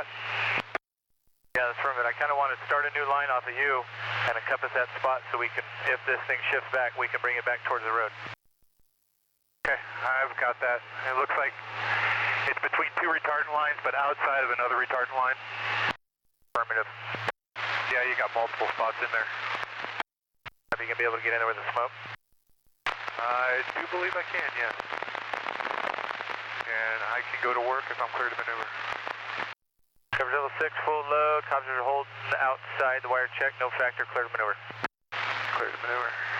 spot? Yeah, that's perfect. I kind of want to start a new line off of you and encompass that spot so we can, if this thing shifts back, we can bring it back towards the road. Okay, I've got that. It looks like it's between two retardant lines, but outside of another retardant line. Affirmative. Yeah, you got multiple spots in there. Are you going to be able to get in there with the smoke? I do believe I can, yes. And I can go to work if I'm clear to maneuver. Cover level 6, full load. Cops are holding outside the wire check. No factor, clear to maneuver. Clear to maneuver.